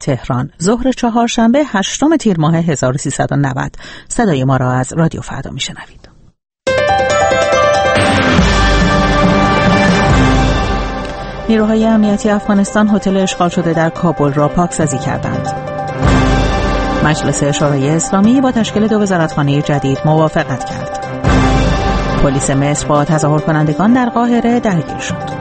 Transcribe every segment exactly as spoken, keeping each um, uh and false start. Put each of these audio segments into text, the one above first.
تهران، ظهر چهارشنبه هشتم تیر ماه هزار و سیصد و نود. صدای ما را از رادیو فردا میشنوید. نیروهای امنیتی افغانستان هتل اشغال شده در کابل را پاکسازی کردند. مجلس شورای اسلامی با تشکیل دو وزارتخانه جدید موافقت کرد. پلیس مصر با تظاهر کنندگان در قاهره درگیر شد.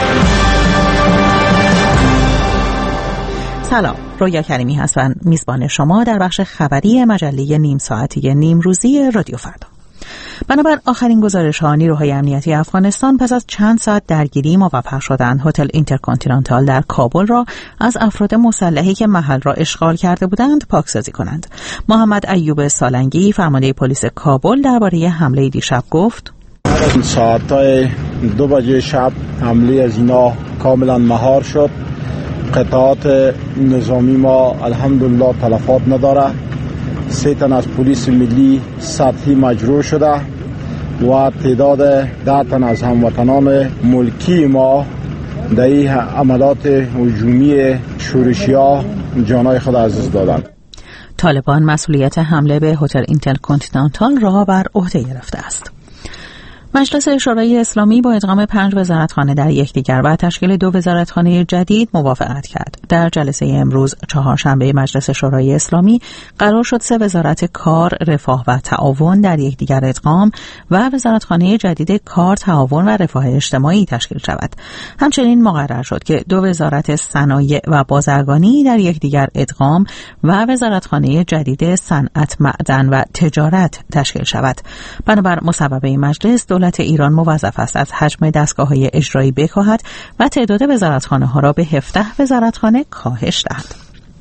سلام، رویا کریمی هستم، میزبان شما در بخش خبری مجله نیم ساعتی نیمروزی رادیو فردا. بنابر آخرین گزارش‌ها، نیروهای امنیتی افغانستان پس از چند ساعت درگیری موفق شدند هتل اینترکانتیننتال در کابل را از افراد مسلحی که محل را اشغال کرده بودند پاکسازی کنند. محمد ایوب سالنگی، فرمانده پلیس کابل، درباره حمله دیشب گفت: ساعت‌های دو بجه شب حمله از اینا کاملا مهار شد. قطعات نظامی ما الحمدلله تلفات نداره. سه تن از پلیس ملی سطحی مجروح شده و تعداد ده تن از هموطنان ملکی ما در این عملات هجومی شورشی‌ها جانای خود از دست دادند. طالبان مسئولیت حمله به هتل اینترکانتیننتال را بر عهده گرفته است. مجلس شورای اسلامی با ادغام پنج وزارتخانه در یکدیگر و تشکیل دو وزارتخانه جدید موافقت کرد. در جلسه امروز چهارشنبه مجلس شورای اسلامی قرار شد سه وزارت کار، رفاه و تعاون در یکدیگر ادغام و وزارتخانه جدید کار، تعاون و رفاه اجتماعی تشکیل شود. همچنین مقرر شد که دو وزارت صنایع و بازرگانی در یکدیگر ادغام و وزارتخانه جدید صنعت، معدن و تجارت تشکیل شود. بنابر مصوبه مجلس، دولت ایران موظف است از حجم دستگاه‌های اجرایی بکاهد و تعداد وزارتخانه‌ها را به هفده وزارتخانه کاهش دهد.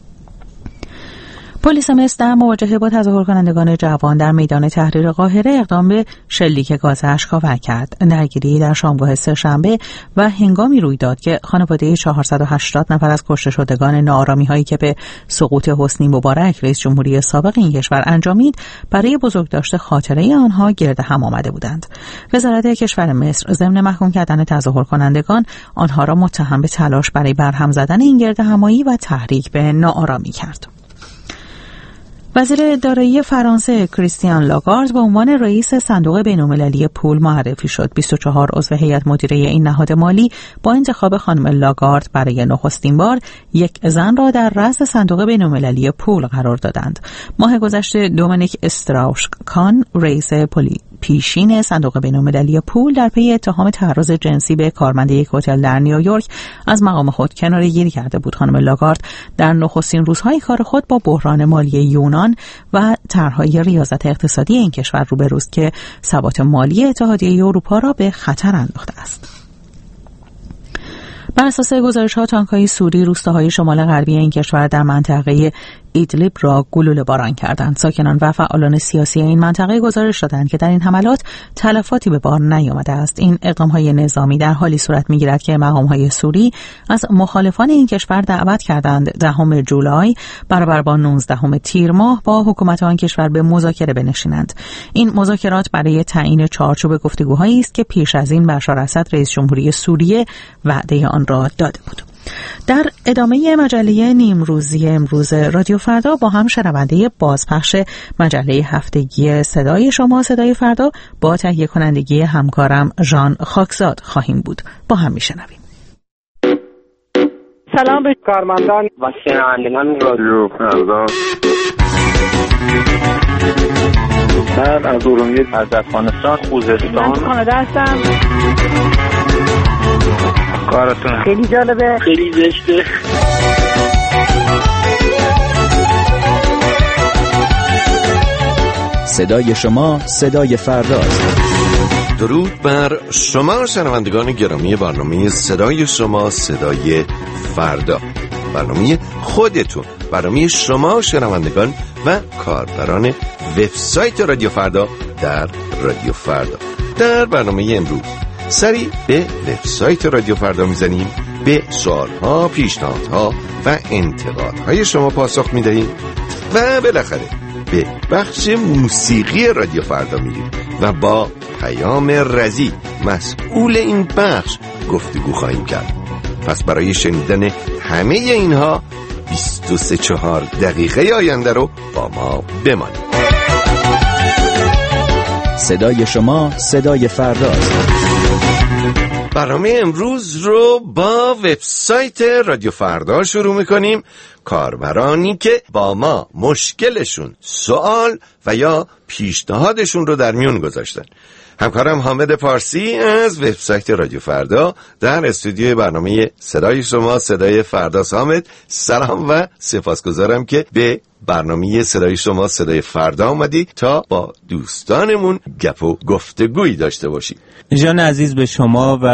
پلیس مصر در مواجهه با تظاهر کنندگان جوان در میدان تحریر قاهره اقدام به شلیک گاز اشک‌آور کرد. درگیری در شامگاه سه‌شنبه و هنگامی روی داد که خانواده چهارصد و هشتاد نفر از کشته شدگان ناآرامی‌هایی که به سقوط حسنی مبارک رئیس جمهوری سابق این کشور انجامید برای بزرگداشت خاطره آنها گرد هم آمده بودند. وزارت کشور مصر ضمن محکوم کردن تظاهر کنندگان آنها را متهم به تلاش برای برهم زدن این گرد همایی و تحریک به ناآرامی کرد. وزیر دارایی فرانسه کریستیان لاگارد به عنوان رئیس صندوق بین‌المللی پول معرفی شد. بیست و چهار عضو هیئت مدیره این نهاد مالی با انتخاب خانم لاگارد برای نخستین بار یک زن را در رأس صندوق بین‌المللی پول قرار دادند. ماه گذشته دومینیک استراوش کان، رئیس پلی پیشین صندوق بین‌المللی پول، در پی اتهام تعرض جنسی به کارمند یک هتل در نیویورک از مقام خود کناره‌گیری کرده بود. خانم لاگارد در نخستین روزهای کار خود با بحران مالی یونان و طرح‌های ریاضت اقتصادی این کشور روبروست که ثبات مالی اتحادیه اروپا را به خطر انداخته است. بر اساس گزارش‌ها، تانک‌های سوری روستاهای شمال غربی این کشور در منطقه ایدلیب را گلوله باران کردند. ساکنان و فعالان سیاسی این منطقه گزارش دادند که در این حملات تلفاتی به بار نیامده است. این اقدام‌های نظامی در حالی صورت می‌گیرد که مقام‌های سوری از مخالفان این کشور دعوت کردند دهم جولای برابر با نوزدهم تیر ماه با حکومت آن کشور به مذاکره بنشینند. این مذاکرات برای تعیین چارچوب گفتگوهایی است که پیش از این بشار اسد رئیس جمهوری سوریه وعده آن را داده بود. در ادامه مجله نیمروزی امروز رادیو فردا با هم شنونده بازپخش مجله هفتگی صدای شما صدای فردا با تهیه کنندگی همکارم ژان خاکزاد خواهیم بود. با هم میشنویم. سلام به کارمندان و شنوندگان رادیو فردا. من از ارومیه از افغانستان خوزستان کانادا هستم. کارتون خیلی جالبه، خیلی زشته. صدای شما صدای فرداست. درود بر شما شنوندگان گرامی برنامه صدای شما صدای فردا، برنامه خودتون، برنامه شما شنوندگان و کاربران وبسایت رادیو فردا در رادیو فردا. در برنامه امروز سری به وبسایت رادیو فردا میزنیم، به سوالها، پیشنهادها و انتقادهای شما پاسخ میدهیم و بالاخره به بخش موسیقی رادیو فردا میریم و با پیام رضی مسئول این بخش گفتگو خواهیم کرد. پس برای شنیدن همه اینها بیست و سه چهار دقیقه آینده رو با ما بمانید. صدای شما صدای فرداست. برنامه امروز رو با وبسایت رادیو فردا شروع میکنیم. کاربرانی که با ما مشکلشون، سوال و یا پیشنهادشون رو در میون گذاشتن. همکارم حامد پارسی از وبسایت رادیو فردا در استودیوی برنامه صدای شما صدای فردا. حامد سلام و سپاسگزارم که به برنامه صدای شما صدای فردا آمدی تا با دوستانمون گپ و گفتگویی داشته باشی. جان عزیز، به شما و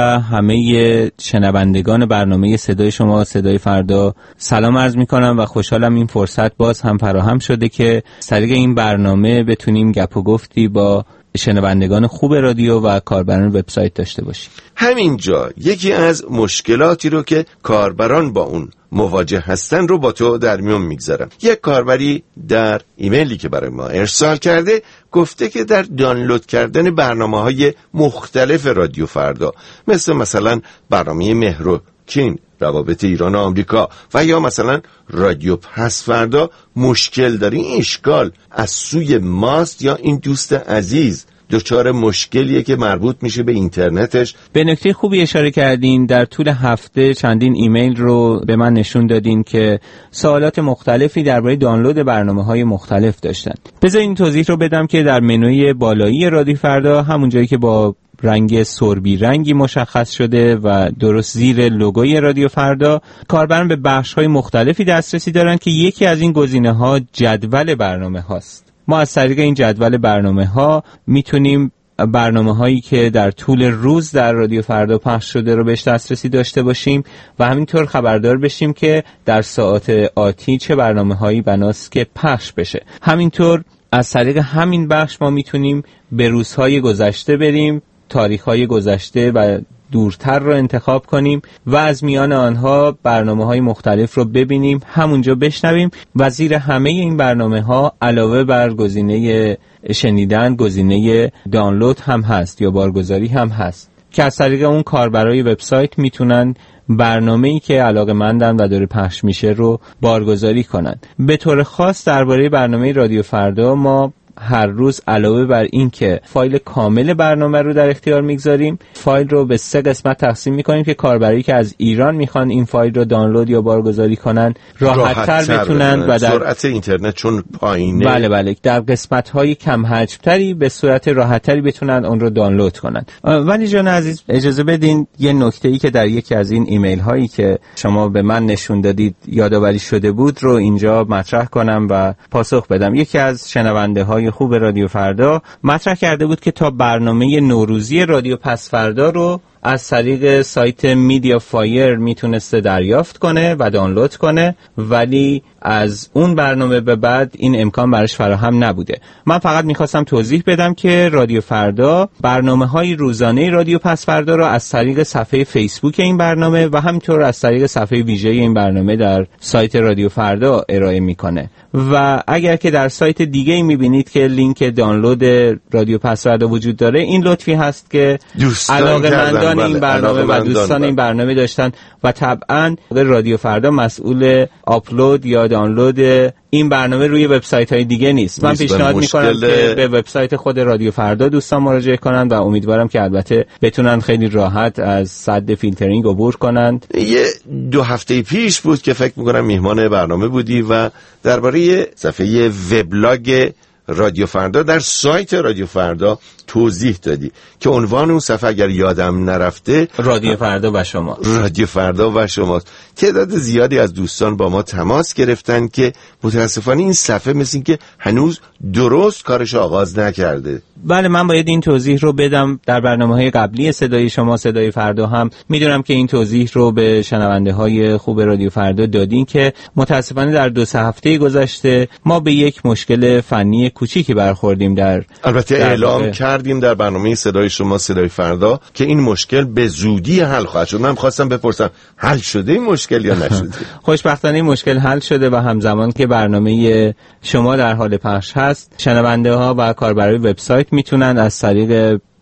همه شنوندگان برنامه صدای شما صدای فردا سلام عرض میکنم و خوشحالم این فرصت باز هم فراهم شده که از طریق این برنامه بتونیم گپ و گفتی با شنوندگان خوب رادیو و کاربران وبسایت داشته باشیم. همینجا یکی از مشکلاتی رو که کاربران با اون مواجه هستن رو با تو در میون میگذارم. یک کاربری در ایمیلی که برای ما ارسال کرده گفته که در دانلود کردن برنامه‌های مختلف رادیو فردا مثل مثلا برنامه مهرکین روابط ایران و آمریکا و یا مثلا رادیو پس فردا مشکل داره. این اشکال از سوی ماست یا این دوست عزیز دچار مشکلیه که مربوط میشه به اینترنتش؟ به نکته خوبی اشاره کردین. در طول هفته چندین ایمیل رو به من نشون دادین که سوالات مختلفی درباره دانلود برنامه‌های مختلف داشتن. بذار این توضیح رو بدم که در منوی بالایی رادیو فردا، همون جایی که با رنگ سربی رنگی مشخص شده و درست زیر لوگوی رادیو فردا، کاربران به بخش‌های مختلفی دسترسی دارن که یکی از این گزینه‌ها جدول برنامه هاست. ما از طریق این جدول برنامه ها میتونیم برنامه هایی که در طول روز در رادیو فردا پخش شده رو بهش دسترسی داشته باشیم و همینطور خبردار بشیم که در ساعات آتی چه برنامه هایی بناست که پخش بشه. همینطور از طریق همین بخش ما میتونیم به روزهای گذشته بریم، تاریخهای گذشته و دورتر رو انتخاب کنیم و از میان آنها برنامه‌های مختلف رو ببینیم، همونجا بشنویم و زیر همه این برنامه‌ها علاوه بر گزینه شنیدن گزینه دانلود هم هست یا بارگذاری هم هست که از طریق اون کاربرای وبسایت میتونن برنامه‌ای که علاقه‌مندن و داره پخش میشه رو بارگذاری کنن. به طور خاص درباره برنامه رادیو فردا ما هر روز علاوه بر این که فایل کامل برنامه رو در اختیار میگذاریم، فایل رو به سه قسمت تقسیم میکنیم که کاربری که از ایران میخوان این فایل رو دانلود یا بارگذاری کنن راحت‌تر بتونن و در سرعت اینترنت چون پایینه، بله بله در قسمت‌های کم حجم‌تری به صورت راحت‌تری بتونن اون رو دانلود کنن. ولی جان عزیز اجازه بدین یه نکته‌ای که در یکی از این ایمیل هایی که شما به من نشون دادید یادآوری شده بود رو اینجا مطرح کنم و پاسخ بدم. یکی از شنونده‌های خوب رادیو فردا مطرح کرده بود که تا برنامه نوروزی رادیو پس فردا رو از طریق سایت میدیا فایر میتونسته دریافت کنه و دانلود کنه، ولی از اون برنامه به بعد این امکان براش فراهم نبوده. من فقط میخواستم توضیح بدم که رادیو فردا برنامه‌های روزانه رادیو پس فردا رو از طریق صفحه فیسبوک این برنامه و همینطور از طریق صفحه ویژه این برنامه در سایت رادیو فردا ارائه میکنه و اگر که در سایت دیگه‌ای میبینید که لینک دانلود رادیو پس فردا وجود داره، این لطفی هست که علاقه‌مندان این برنامه و دوستان این برنامه داشتن و طبعا رادیو فردا مسئول آپلود یا دانلود این برنامه روی وبسایت‌های دیگه نیست. من پیشنهاد می‌کنم که به وبسایت خود رادیو فردا دوستان مراجعه کنند و امیدوارم که البته بتونن خیلی راحت از سد فیلترینگ عبور کنند. یه دو هفته پیش بود که فکر می‌کنم میهمان برنامه بودی و درباره صفحه وبلاگ رادیو فردا در سایت رادیو فردا توضیح دادی که عنوان اون صفحه اگر یادم نرفته رادیو فردا و شما رادیو فردا و شماست. تعداد زیادی از دوستان با ما تماس گرفتن که متاسفانه این صفحه مثل این که هنوز درست کارش آغاز نکرده. بله، من باید این توضیح رو بدم. در برنامه‌های قبلی صدای شما صدای فردا هم میدونم که این توضیح رو به شنونده‌های خوب رادیو فردا دادین که متاسفانه در دو سه هفته گذشته ما به یک مشکل فنی کوچیکی برخوردیم. در البته در اعلام در کردیم در برنامه صدای شما صدای فردا که این مشکل به زودی حل خواهد شد. من خواستم بپرسم حل شده این مشکل یا نشده؟ خوشبختانه این مشکل حل شده و همزمان که برنامه شما در حال پخش هست، شنونده ها و کاربرای وبسایت میتونن از طریق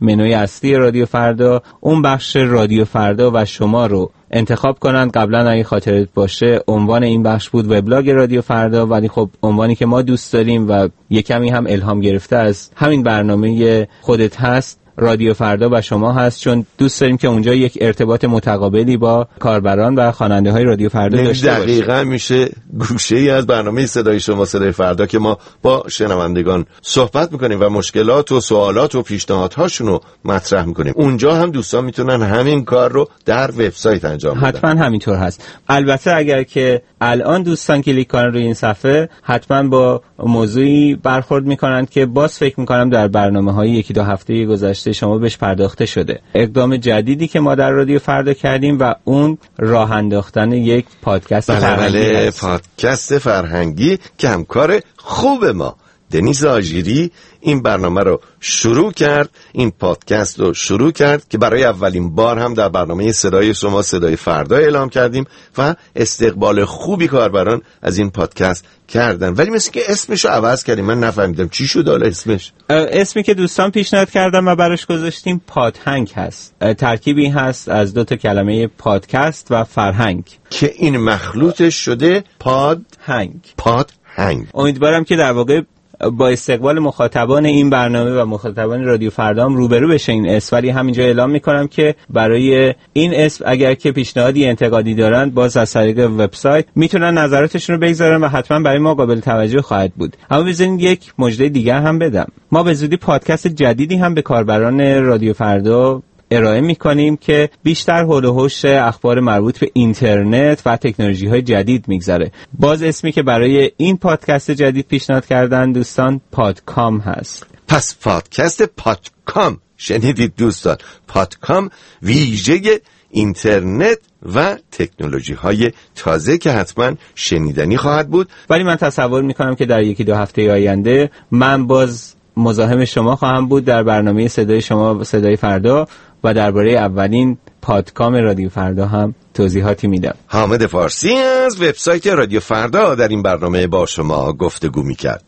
منوی اصلی رادیو فردا اون بخش رادیو فردا و شما رو انتخاب کنند. قبلا اگه خاطرت باشه عنوان این بخش بود وبلاگ رادیو فردا، ولی خب عنوانی که ما دوست داریم و یه کمی هم الهام گرفته از همین برنامه خودت هست رادیو فردا و شما هست، چون دوست داریم که اونجا یک ارتباط متقابلی با کاربران و خواننده های رادیو فردا داشته باشیم. دقیقاً میشه گوشه ای از برنامه صدای شما صدای فردا که ما با شنوندگان صحبت میکنیم و مشکلات و سوالات و پیشنهادهاشون رو مطرح میکنیم. اونجا هم دوستان میتونن همین کار رو در وبسایت انجام بدن. حتما همینطور هست. البته اگر که الان دوستان کلیک کنن روی این صفحه حتما با موضوعی برخورد میکنن که باز فکر میکنم در برنامه‌های یکی دو هفته گذشته شما بهش پرداخته شده. اقدام جدیدی که ما در رادیو فردا کردیم و اون راه انداختن یک پادکست فرهنگی، پادکست فرهنگی که همکار خوب ما دنیز آژیری این برنامه رو شروع کرد، این پادکست رو شروع کرد که برای اولین بار هم در برنامه صدای شما صدای فردا اعلام کردیم و استقبال خوبی کاربران از این پادکست کردن. ولی مثل که اسمش رو عوض کردیم، من نفهمیدم چی شد حالا اسمش. اسمی که دوستان پیشنهاد کردن و براش گذاشتیم پادهنگ هست. ترکیبی هست از دو تا کلمه پادکست و فرهنگ که این مخلوطش شده پادهنگ. پادهنگ. امیدوارم که در واقع با استقبال مخاطبان این برنامه و مخاطبان رادیو فردا هم روبرو بشه این اسم. ولی همینجا اعلام میکنم که برای این اسم اگر که پیشنهادی انتقادی دارند باز از طریق وبسایت میتونن نظراتشون رو بگذارن و حتما برای ما قابل توجه خواهد بود. اما بذارید یک مژده دیگر هم بدم. ما به زودی پادکست جدیدی هم به کاربران رادیو فردا ارائه میکنیم که بیشتر حول و حوش اخبار مربوط به اینترنت و تکنولوژی های جدید میگذره. باز اسمی که برای این پادکست جدید پیشنهاد کردن دوستان پادکام هست. پس پادکست پادکام شنیدید دوستان، پادکام ویژه اینترنت و تکنولوژی های تازه که حتما شنیدنی خواهد بود. ولی من تصور میکنم که در یکی دو هفته آینده من باز مزاحم شما خواهم بود در برنامه صدای شما صدای فردا و درباره اولین پادکام رادیو فردا هم توضیحاتی میدم. حامد فارسی از وبسایت رادیو فردا در این برنامه با شما گفتگو میکرد.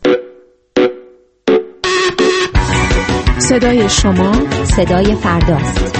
صدای شما صدای فرداست.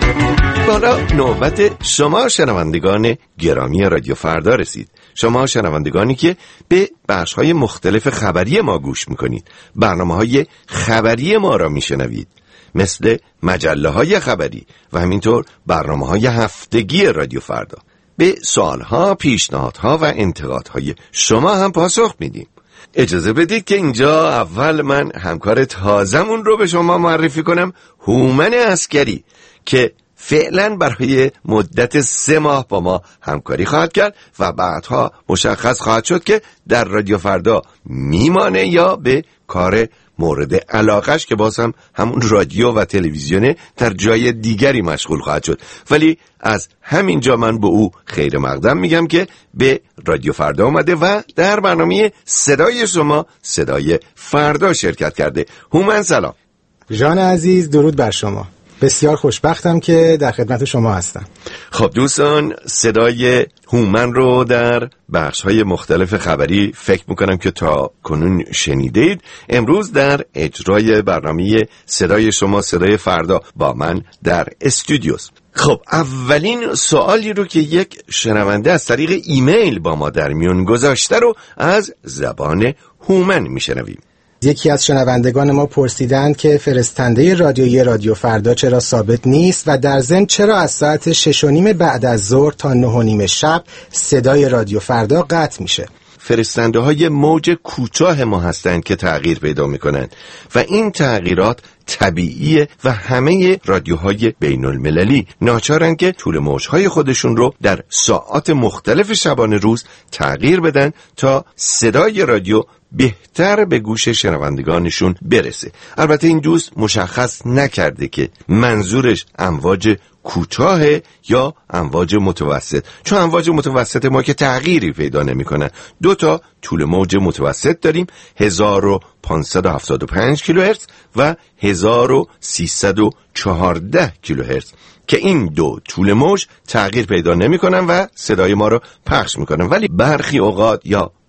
حالا نوبت شما شنوندگان گرامی رادیو فردا رسید. شما شنوندگانی که به بخش‌های مختلف خبری ما گوش میکنید، برنامه‌های خبری ما را میشنوید، مثل مجله‌های خبری و همینطور برنامه‌های هفتگی رادیو فردا. به سوالها، پیشنهادها و انتقادهای شما هم پاسخ میدیم. اجازه بدید که اینجا اول من همکار تازمون رو به شما معرفی کنم، هومن عسکری، که فعلا برای مدت سه ماه با ما همکاری خواهد کرد و بعدها مشخص خواهد شد که در رادیو فردا میمانه یا به کار مورد علاقش که باز هم همون رادیو و تلویزیونه در جای دیگری مشغول خواهد شد. ولی از همین جا من به او خیر مقدم میگم که به رادیو فردا اومده و در برنامه صدای شما صدای فردا شرکت کرده. هومن سلام. جان عزیز درود بر شما. بسیار خوشبختم که در خدمت شما هستم. خب دوستان، صدای هومن رو در بخش‌های مختلف خبری فکر میکنم که تا کنون شنیدید. امروز در اجرای برنامه صدای شما صدای فردا با من در استودیوست. خب اولین سوالی رو که یک شنونده از طریق ایمیل با ما در میون گذاشته رو از زبان هومن میشنویم. یکی از شنوندگان ما پرسیدند که فرستنده رادیویی رادیو فردا چرا ثابت نیست و در ضمن چرا از ساعت شش و نیم بعد از ظهر تا نه و نیم شب صدای رادیو فردا قطع میشه. فرستنده های موج کوتاه ما هستند که تغییر پیدا میکنن و این تغییرات طبیعیه و همه رادیوهای بین المللی ناچارن که طول موجهای خودشون رو در ساعات مختلف شبانه روز تغییر بدن تا صدای رادیو بهتر به گوش شنوندگانشون برسه. البته این دوست مشخص نکرده که منظورش امواج کوتاه یا امواج متوسط، چون امواج متوسط ما که تغییری پیدا نمی‌کنن. دو تا طول موج متوسط داریم، هزار و پانصد و هفتاد و پنج کیلوهرتز و هزار و سیصد و چهارده کیلوهرتز که این دو طول موج تغییر پیدا نمی‌کنن و صدای ما رو پخش می‌کنن. ولی برخی اوقات یا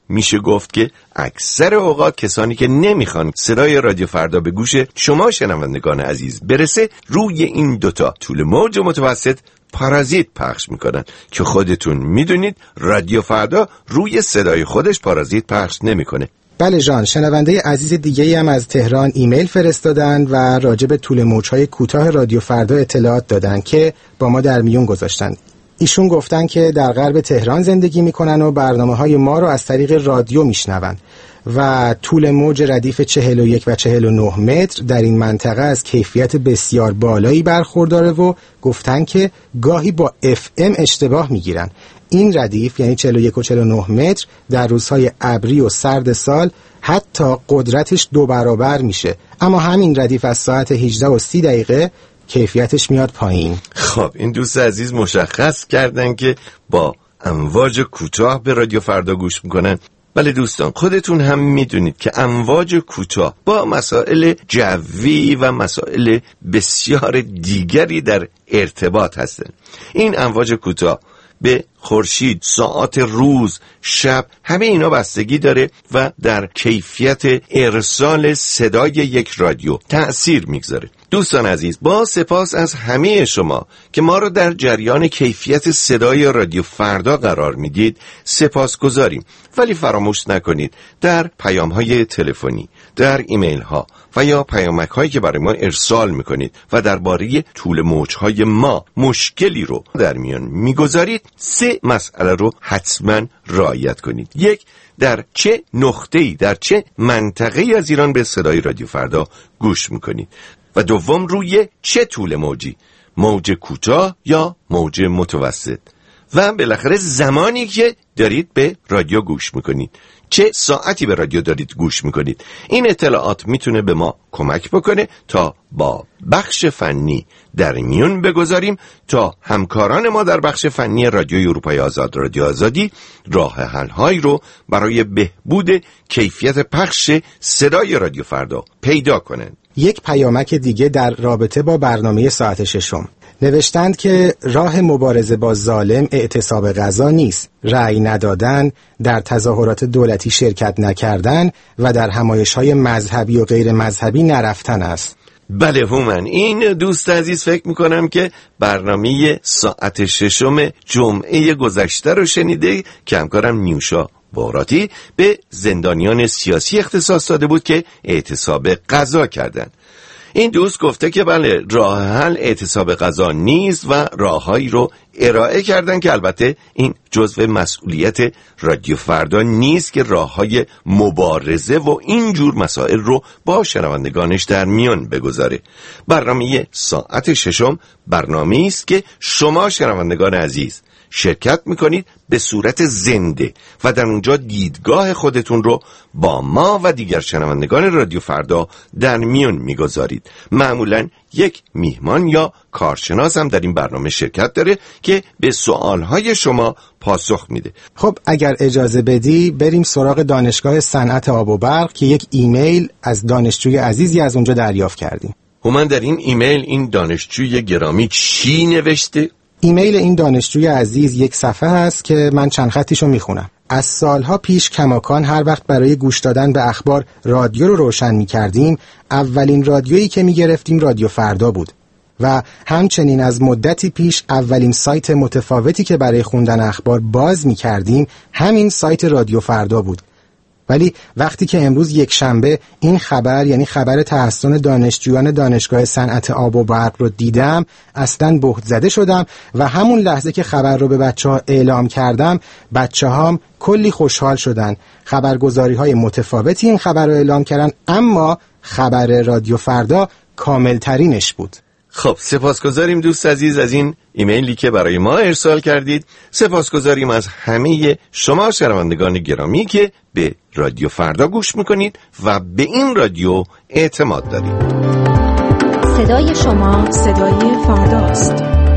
میشه گفت که اکثر اوقات کسانی که نمیخوان صدای رادیو فردا به گوش شما شنوندگان عزیز برسه، روی این دوتا طول موج متوسط پارازیت پخش میکنن که خودتون میدونید رادیو فردا روی صدای خودش پارازیت پخش نمیکنه. بله جان، شنونده عزیز دیگه‌ای هم از تهران ایمیل فرستادن و راجع به طول موج‌های کوتاه رادیو فردا اطلاعات دادن که با ما در میون گذاشتن. ایشون گفتن که در غرب تهران زندگی میکنن و برنامه‌های ما رو از طریق رادیو میشنون و طول موج ردیف چهل و یک و چهل و نه متر در این منطقه از کیفیت بسیار بالایی برخورداره و گفتن که گاهی با اف ام اشتباه میگیرن. این ردیف یعنی چهل و یک و چهل و نه متر در روزهای ابری و سرد سال حتی قدرتش دو برابر میشه، اما همین ردیف از ساعت هجده و سی دقیقه کیفیتش میاد پایین. خب این دوست عزیز مشخص کردن که با امواج کوتاه به رادیو فردا گوش میکنن. بله دوستان، خودتون هم میدونید که امواج کوتاه با مسائل جوی و مسائل بسیار دیگری در ارتباط هستن. این امواج کوتاه به خورشید، ساعات روز، شب، همه اینا بستگی داره و در کیفیت ارسال صدای یک رادیو تأثیر میگذاره. دوستان عزیز، با سپاس از همه شما که ما رو در جریان کیفیت صدای رادیو فردا قرار میدید سپاس گذاریم، ولی فراموش نکنید در پیام‌های تلفنی، در ایمیل‌ها و یا پیامک‌هایی که برای ما ارسال میکنید و درباره طول موج‌های ما مشکلی رو در میان میگذارید، سه مسئله رو حتما رعایت کنید. یک، در چه نقطه‌ای، در چه منطقه‌ای از ایران به صدای رادیو فردا گوش میکنید و دوم، روی چه طول موجی، موج کوتاه یا موج متوسط، و بالاخره زمانی که دارید به رادیو گوش میکنید، چه ساعتی به رادیو دارید گوش میکنید. این اطلاعات میتونه به ما کمک بکنه تا با بخش فنی در میون بگذاریم تا همکاران ما در بخش فنی رادیوی اروپای آزاد، رادیو آزادی، راه حل هایی رو برای بهبود کیفیت پخش صدای رادیو فردا پیدا کنند. یک پیامک دیگه در رابطه با برنامه ساعت ششم نوشتند که راه مبارزه با ظالم اعتصاب غذا نیست، رأی ندادن، در تظاهرات دولتی شرکت نکردن و در همایش‌های مذهبی و غیر مذهبی نرفتن است. بله هومن، این دوست عزیز فکر میکنم که برنامه ساعت ششم جمعه گذشته رو شنیده که همکارم نیوشا باراتی به زندانیان سیاسی اختصاص داده بود که اعتصاب غذا کردن. این دوست گفته که بله، راه حل اعتصاب غذا نیست و راههایی رو ارائه کردن که البته این جزو مسئولیت رادیو فردا نیست که راههای مبارزه و اینجور مسائل رو با شنوندگانش در میان بگذاره. برنامه ساعت ششم برنامه‌ای است که شما شنوندگان عزیز شرکت میکنید به صورت زنده و در اونجا دیدگاه خودتون رو با ما و دیگر شنوندگان رادیو فردا در میون میگذارید. معمولاً یک میهمان یا کارشناس هم در این برنامه شرکت داره که به سوالهای شما پاسخ میده. خب اگر اجازه بدی بریم سراغ دانشگاه صنعت آب و برق که یک ایمیل از دانشجوی عزیزی از اونجا دریافت کردیم. هومن، در این ایمیل این دانشجوی گرامی چی نوشته؟ ایمیل این دانشجوی عزیز یک صفحه هست که من چند خطیشو میخونم. از سالها پیش کماکان هر وقت برای گوش دادن به اخبار رادیو رو روشن میکردیم، اولین رادیویی که میگرفتیم رادیو فردا بود و همچنین از مدتی پیش اولین سایت متفاوتی که برای خوندن اخبار باز میکردیم همین سایت رادیو فردا بود. ولی وقتی که امروز یک شنبه این خبر یعنی خبر تحسن دانشجویان دانشگاه صنعت آب و برق رو دیدم، اصلاً بهت زده شدم و همون لحظه که خبر رو به بچه ها اعلام کردم بچه هام کلی خوشحال شدن. خبرگزاری های متفاوتی این خبر رو اعلام کردن، اما خبر رادیو فردا کامل ترینش بود. خب سپاسگزاریم دوست عزیز از این ایمیلی که برای ما ارسال کردید. سپاسگزاریم از همه شما شنوندگان گرامی که به رادیو فردا گوش میکنید و به این رادیو اعتماد دارید. صدای شما صدای فرداست.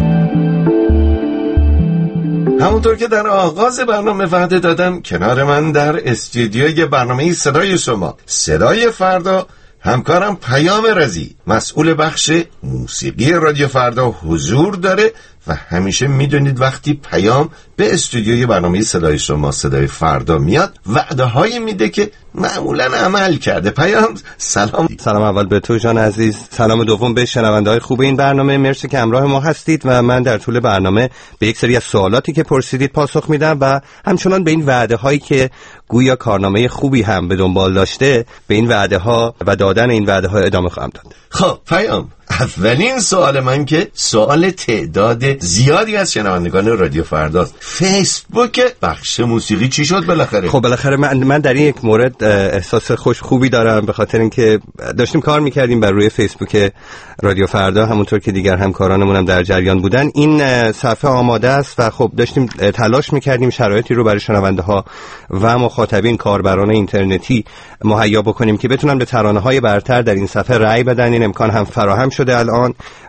همونطور که در آغاز برنامه وعده دادم، کنار من در استودیوی برنامه صدای شما صدای فردا همکارم پیام رضی، مسئول بخش موسیقی رادیو فردا حضور داره و همیشه میدونید وقتی پیام به استودیوی برنامه صدای شما صدای فردا میاد، وعده هایی میده که معمولا عمل کرده. پیام سلام. سلام اول به تو جان عزیز، سلام دوم به شنونده های خوب این برنامه. مرسی که همراه ما هستید و من در طول برنامه به یک سری از سوالاتی که پرسیدید پاسخ میدم و همچنان به این وعده هایی که گویا کارنامه خوبی هم به دنبال داشته، به این وعده ها و دادن این وعده ها ادامه خواهم داد. خب پیام، اولین سوال من که سوال تعداد زیادی از شنوندگان رادیو فرداست. فیسبوک بخش موسیقی چی شد بالاخره؟ خب بالاخره من من در این یک مورد احساس خوش خوبی دارم، به خاطر اینکه داشتیم کار میکردیم بر روی فیسبوک رادیو فردا، همونطور که دیگر همکارانمون هم در جریان بودن. این صفحه آماده است و خب داشتیم تلاش میکردیم شرایطی رو برای شنونده ها و مخاطبین کاربران اینترنتی مهیا بکنیم که بتونن به ترانه‌های برتر در این صفحه رأی بدن. این امکان هم فراهم شده الان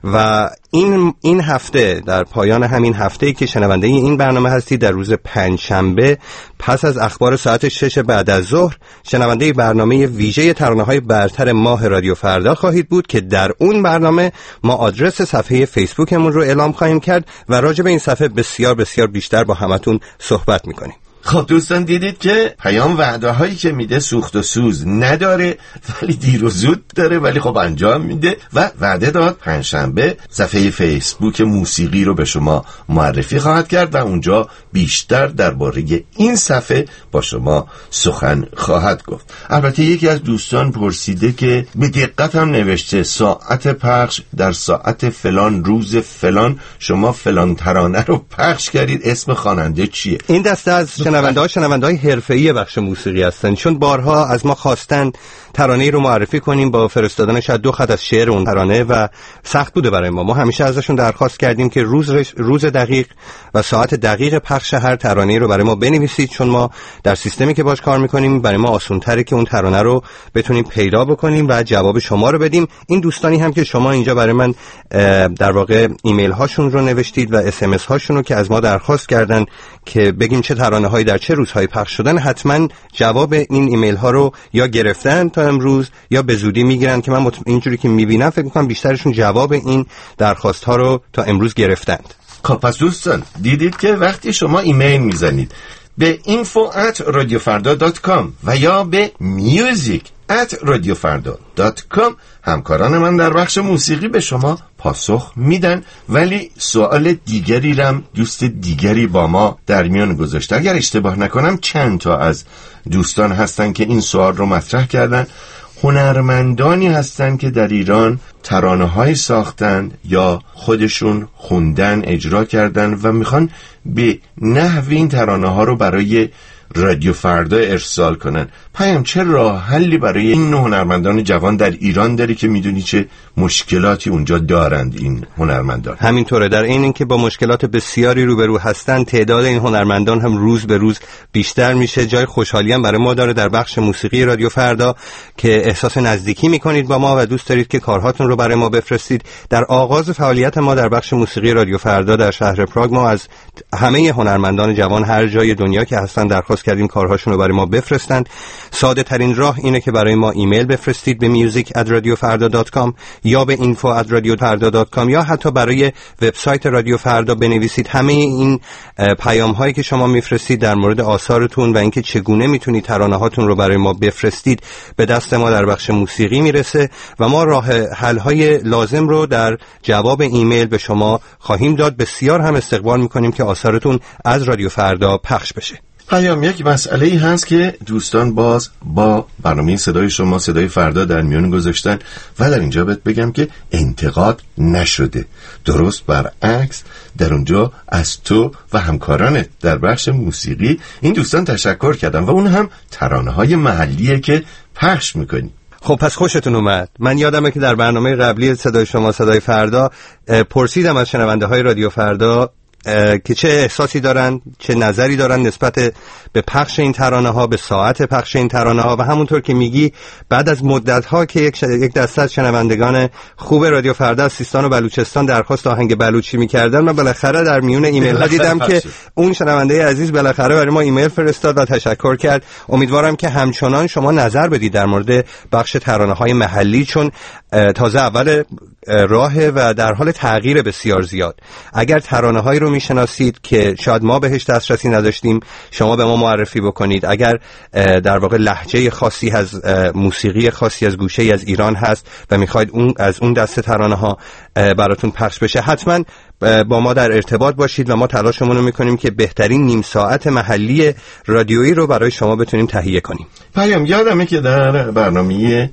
و این این هفته، در پایان همین هفته‌ای که شنونده این برنامه هستید، در روز پنجشنبه پس از اخبار ساعت شش بعد از ظهر شنونده برنامه ویژه ترانه‌های برتر ماه رادیو فردا خواهید بود که در اون برنامه ما آدرس صفحه فیسبوکمون رو اعلام خواهیم کرد و راجع به این صفحه بسیار بسیار بیشتر با همتون صحبت می‌کنیم. خب دوستان دیدید که پیام وعده هایی که میده سوخت و سوز نداره، ولی دیر و زود داره، ولی خب انجام میده و وعده داد پنجشنبه صفحه فیسبوک موسیقی رو به شما معرفی خواهد کرد و اونجا بیشتر درباره این صفحه با شما سخن خواهد گفت. البته یکی از دوستان پرسیده که به دقت هم نوشته ساعت پخش در ساعت فلان روز فلان شما فلان ترانه رو پخش کردید، اسم خواننده چیه؟ این دسته از شنونده ها شنونده های حرفه‌ای بخش موسیقی هستن، چون بارها از ما خواستن ترانه‌ای رو معرفی کنیم با فرستادن شاید دو خط از شعر اون ترانه و سخت بوده برای ما. ما همیشه ازشون درخواست کردیم که روز روز دقیق و ساعت دقیق پخش هر ترانه‌ای رو برای ما بنویسید، چون ما در سیستمی که باش کار می‌کنیم برای ما آسان‌تره که اون ترانه رو بتونیم پیدا بکنیم و جواب شما رو بدیم. این دوستانی هم که شما اینجا برای من در واقع ایمیل هاشون رو نوشتید و اس ام اس هاشون رو که از ما درخواست کردن که بگیم چه ترانه هایی در چه روزهایی پخش شدن، حتما جواب این ایمیل ها رو یا گرفتن تا امروز یا به زودی میگیرن که من اینجوری که میبینم فکر میکنم بیشترشون جواب این درخواست ها رو تا امروز گرفتند. خب پس دوستان دیدید که وقتی شما ایمیل میزنید به info at radiofarda dot com و یا به music at radiofarda dot com همکاران من در بخش موسیقی به شما پاسخ میدن. ولی سوال دیگری رم دوست دیگری با ما در میان گذاشته، اگر اشتباه نکنم چند تا از دوستان هستن که این سوال رو مطرح کردن. هنرمندانی هستن که در ایران ترانه‌های ساختن یا خودشون خوندن، اجرا کردن و میخوان به نحو این ترانه‌ها رو برای رادیو فردا ارسال کنن. پیام چه راه حلی برای این هنرمندان جوان در ایران داری که میدونی چه مشکلاتی اونجا دارند این هنرمندان؟ همینطوره، در این اینکه با مشکلات بسیاری روبرو هستن، تعداد این هنرمندان هم روز به روز بیشتر میشه. جای خوشحالی هم برای ما داره در بخش موسیقی رادیو فردا که احساس نزدیکی میکنید با ما و دوست دارید که کارهاتون رو برای ما بفرستید. در آغاز فعالیت ما در بخش موسیقی رادیو فردا در شهر پراگ ما از همه هنرمندان جوان هر جای دنیا که هستن درخواست کردیم کارهاشون رو برای ما بفرستند. ساده ترین راه اینه که برای ما ایمیل بفرستید به music at radiofarda dot com یا به info at radiofarda dot com یا حتی برای وبسایت رادیو فردا بنویسید. همه این پیام هایی که شما میفرستید در مورد آثارتون و اینکه چگونه میتونید ترانه هاتون رو برای ما بفرستید به دست ما در بخش موسیقی میرسه و ما راه حل های لازم رو در جواب ایمیل به شما خواهیم داد. بسیار هم استقبال میکنیم که آثارتون از رادیو فردا پخش بشه. پیام یک مسئله ای هست که دوستان باز با برنامه صدای شما صدای فردا در میان گذاشتن و در اینجا بهت بگم که انتقاد نشده، درست برعکس در اونجا از تو و همکارانت در بخش موسیقی این دوستان تشکر کردن و اون هم ترانه های محلیه که پخش میکنی. خب پس خوشتون اومد. من یادمه که در برنامه قبلی صدای شما صدای فردا پرسیدم از شنونده های رادیو فردا که چه احساسی دارن، چه نظری دارن نسبت به پخش این ترانه ها، به ساعت پخش این ترانه ها و همونطور که میگی بعد از مدت ها که یک, ش... یک دسته از شنوندگان خوب رادیو فردا از سیستان و بلوچستان درخواست آهنگ بلوچی میکردن، من بالاخره در میون ایمیل ها دیدم که اون شنونده عزیز بالاخره برای ما ایمیل فرستاد و تشکر کرد. امیدوارم که همچنان شما نظر بدید در مورد بخش ترانه های محلی، چون تازه اول راهه و در حال تغییر بسیار زیاد. اگر ترانه‌هایی رو میشناسید که شاید ما بهش دسترسی نداشتیم، شما به ما معرفی بکنید. اگر در واقع لهجه خاصی از موسیقی خاصی از گوشه‌ای از ایران هست و میخواید اون از اون دسته ترانه‌ها براتون پخش بشه، حتما با ما در ارتباط باشید و ما تلاشمون رو میکنیم که بهترین نیم ساعت محلی رادیویی رو برای شما بتونیم تهیه کنیم. پیام یادمه که در برنامه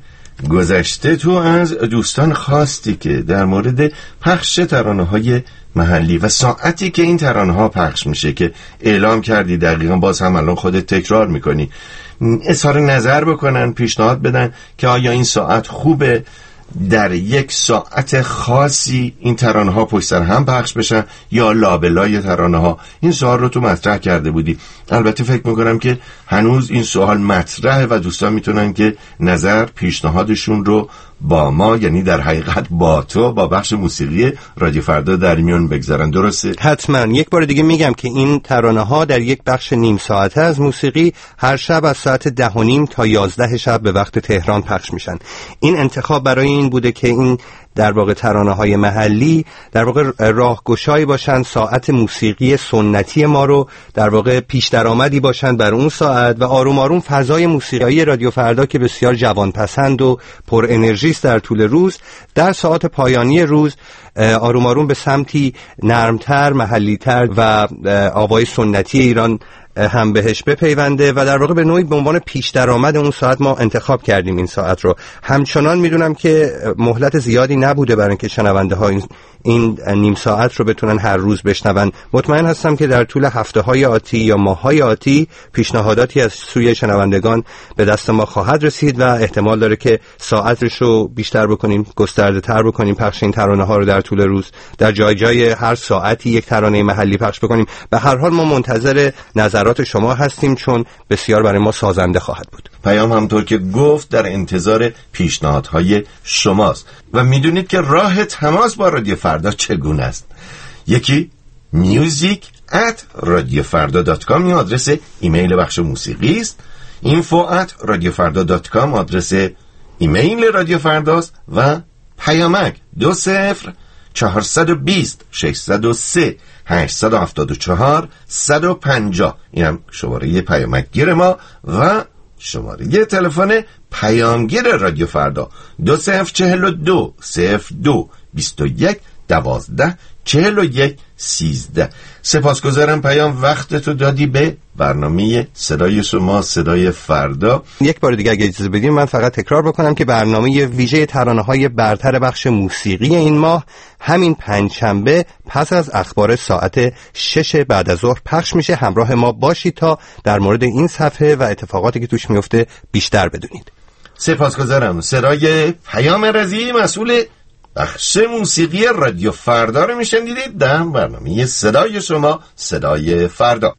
گذشته تو از دوستان خواستی که در مورد پخش ترانه‌های محلی و ساعتی که این ترانه‌ها پخش میشه که اعلام کردی، دقیقاً باز هم الان خودت تکرار میکنی، اظهار نظر بکنن، پیشنهاد بدن که آیا این ساعت خوبه در یک ساعت خاصی این ترانه ها پشت سر هم پخش بشن یا لابلای ترانه ها. این سوال رو تو مطرح کرده بودی. البته فکر میکنم که هنوز این سوال مطرحه و دوستان میتونن که نظر پیشنهادشون رو با ما، یعنی در حقیقت با تو، با بخش موسیقی رادیو فردا در میون بگذارن. درسته؟ حتما. یک بار دیگه میگم که این ترانه ها در یک بخش نیم ساعته از موسیقی هر شب از ساعت ده و نیم تا یازده شب به وقت تهران پخش میشن. این انتخاب برای این بوده که این در واقع ترانه های محلی در واقع راهگشایی باشن، ساعت موسیقی سنتی ما رو در واقع پیش درآمدی باشن بر اون ساعت و آروم آروم فضای موسیقی رادیو فردا که بسیار جوان پسند و پر انرژی است در طول روز، در ساعت پایانی روز آروم آروم به سمتی نرمتر، محلیتر و آوای سنتی ایران هم بهش بپیونده و در واقع به نوعی به عنوان پیش درآمد اون ساعت ما انتخاب کردیم این ساعت رو. همچنان میدونم که مهلت زیادی نبوده برای اینکه شنونده ها این, این نیم ساعت رو بتونن هر روز بشنون. مطمئن هستم که در طول هفته های آتی یا ماه های آتی پیشنهاداتی از سوی شنوندگان به دست ما خواهد رسید و احتمال داره که ساعتش رو بیشتر بکنیم، گسترده تر بکنیم، پخش این ترانه ها رو در طول روز در جای جای هر ساعتی یک ترانه محلی پخش بکنیم. به هر حال ما منتظر نظر شما هستیم چون بسیار برای ما سازنده خواهد بود. پیام همطور که گفت در انتظار پیشنهادهای شماست و میدونید که راه تماس با رادیو فردا چگونه است. یکی میوزیک ات رادیو فردا دات کام این آدرس ایمیل بخش موسیقی است. اینفو ات رادیو فردا دات کام آدرس ایمیل رادیو فرداست و پیامک دو صفر چهارصد و بیست ششصد و سه هشتصد و هفتاد و چهار صد و پنجاه اینم شماره پیامکگیر ما و شماره تلفن پیامگیر رادیو فردا دو صفر چهل و دو صفر دو بیست و یک دوازده چهل و یک سیزده. سپاسگزارم پیام وقت تو دادی به برنامه صدای شما صدای فردا. یک بار دیگه اگه اجازه بدیم من فقط تکرار بکنم که برنامه ویژه ترانه‌های برتر بخش موسیقی این ماه همین پنجشنبه پس از اخبار ساعت شش بعد از ظهر پخش میشه. همراه ما باشید تا در مورد این صفحه و اتفاقاتی که توش میفته بیشتر بدونید. سپاسگزارم. صدای پیام رضی مسئول بخش موسیقی رادیو فردا رو میشنیدید در برنامه صدای شما صدای فردا.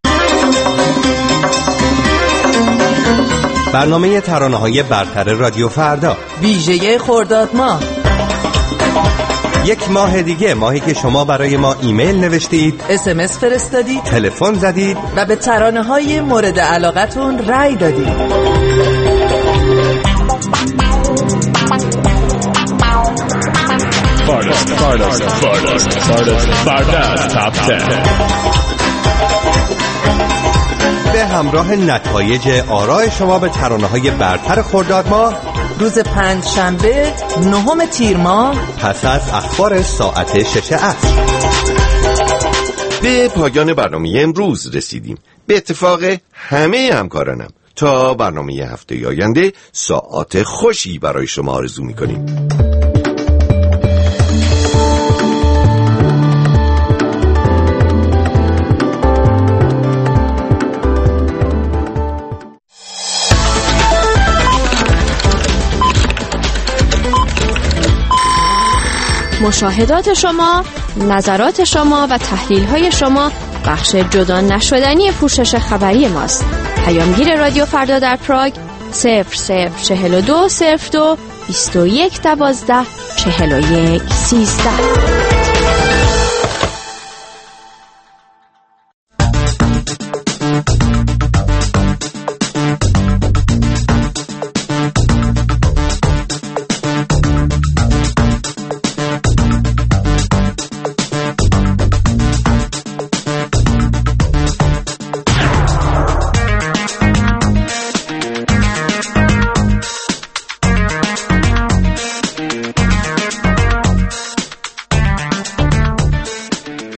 برنامه ترانه‌های برتر رادیو فردا ویژه خرداد ماه، یک ماه دیگه، ماهی که شما برای ما ایمیل نوشتید، اس ام اس فرستادید، تلفن زدید و به ترانه‌های مورد علاقتون رأی دادید. Stardust, Stardust, Stardust, Stardust, Stardust, Top ده. به همراه نتایج آراء شما به ترانه‌های برتر خرداد ماه روز پنج شنبه نهم تیر ماه پس از اخبار ساعت شش عصر. به پایان برنامه امروز رسیدیم. به اتفاق همه همکارانم تا برنامه هفته آینده ساعات خوشی برای شما آرزو می‌کنیم. مشاهدات شما، نظرات شما و تحلیل‌های شما بخش جدا نشدنی پوشش خبری ماست. پیامگیر رادیو فردا در پراگ صفر صفر چهل و دو صفر دو بیست و یک دوازده چهل و یک سیزده.